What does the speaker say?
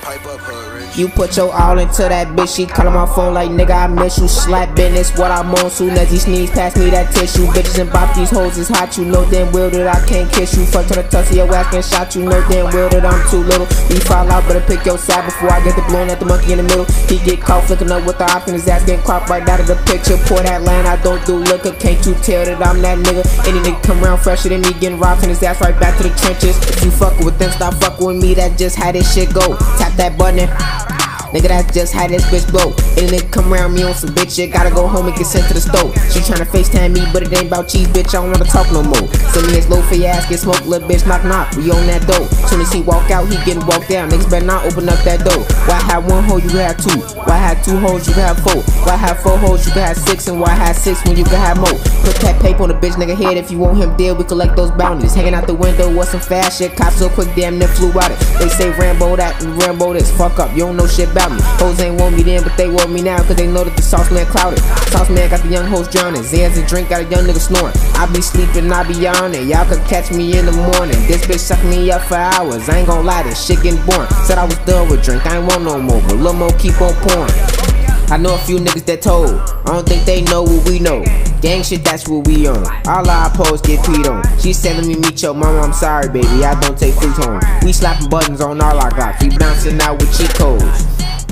Pipe up, Rich. You put your all into that bitch, she callin' my phone like nigga I miss you. Slap business, what I'm on. Soon as he sneeze, pass me that tissue. Bitches and bop, these hoes is hot. You know damn well that I can't kiss you. Fuck to the tussle, your ass get shot. You know damn well that I'm too little. We fall out, better pick your side before I get the blowing at the monkey in the middle. He get caught flicking up with the op in his ass, getting cropped right out of the picture. Pour that line, I don't do liquor. Can't you tell that I'm that nigga? Any nigga come around fresher than me, getting robbed in his ass right back to the trenches. If you fuckin' with them, stop fucking with me. That's just how this shit go. Tap that button. Nigga, that's just how this bitch blow. Any nigga come around me on some bitch shit, gotta go home and get sent to the stove. She tryna FaceTime me, but it ain't about cheese, bitch, I don't wanna talk no more. Send me his low for your ass, get smoked, little bitch, knock knock, we on that dough. Soon as he walk out, he getting walked down. Niggas better not open up that door. Why have one hoe, you can have two? Why have two hoes, you can have four? Why have four hoes, you can have six? And why have six when you can have more? Put that paper on the bitch nigga head, if you want him dead, we collect those bounties. Hanging out the window, what's some fast shit? Cops so quick, damn near flew out it. They say Rambo that and Rambo this, fuck up, you don't know shit about me. Hoes ain't want me then, but they want me now, cause they know that the sauce man clouded. Sauce man got the young hoes drowning. Zans and drink got a young nigga snoring. I be sleeping, I be on it. Y'all could catch me in the morning. This bitch suck me up for hours. I ain't gon' lie, this shit getting boring. Said I was done with drink, I ain't want no more, but Lil Mo keep on pouring. I know a few niggas that told. I don't think they know what we know. Gang shit, that's what we on. All our posts get peed on. She's telling me meet your mama, I'm sorry baby, I don't take food home. We slapping buttons on all our glocks. We bouncing out with cheat codes.